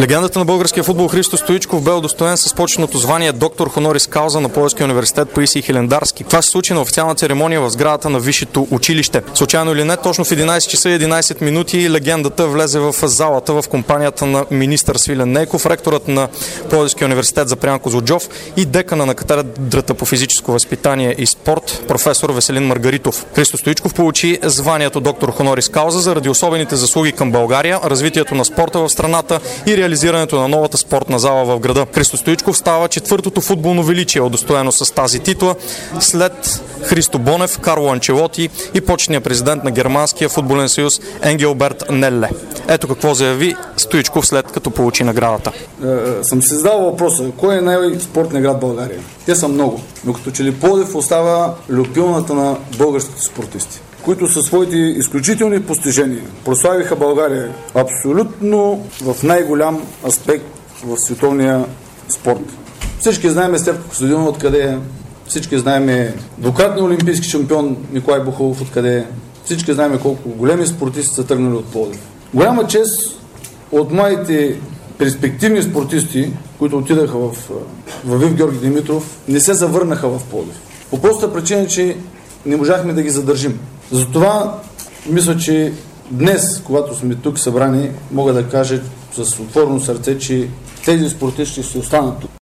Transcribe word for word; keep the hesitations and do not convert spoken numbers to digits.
Легендата на българския футбол Христо Стоичков бе удостоен с почетното звание доктор хонорис кауза на Пловдивския университет Паисий Хилендарски. Това се случи на официална церемония в сградата на висшето училище. Случайно или не, точно в единайсет часа и единайсет минути легендата влезе в залата в компанията на министър Свилен Нейков, ректорът на Пловдивския университет Запрян Козлуджов и декана на катедрата по физическо възпитание и спорт професор Веселин Маргаритов. Христо Стоичков получи званието доктор хонорис кауза заради особените заслуги към България, развитието на спорта в страната и реализирането на новата спортна зала в града. Христо Стоичков става четвъртото футболно величие, удостоено с тази титла, след Христо Бонев, Карло Анчелоти и почетния президент на Германския футболен съюз Енгелберт Нелле. Ето какво заяви Стоичков след като получи наградата. Е, съм си задал въпроса, кой е най-спортният град в България? Те са много, но като че ли Пловдив остава люпилната на българските спортисти, които със своите изключителни постижения прославиха България абсолютно в най-голям аспект в световния спорт. Всички знаем Стефко Костадинов откъде е, всички знаем двукратния олимпийски шампион Николай Бухалов откъде е, всички знаем колко големи спортисти са тръгнали от Пловдив. Голяма чест от младите перспективни спортисти, които отидаха в Вив Георги Димитров, не се завърнаха в Пловдив. По проста причина, че не можахме да ги задържим. Затова мисля, че днес, когато сме тук събрани, мога да кажа с отворено сърце, че тези спортисти ще останат тук.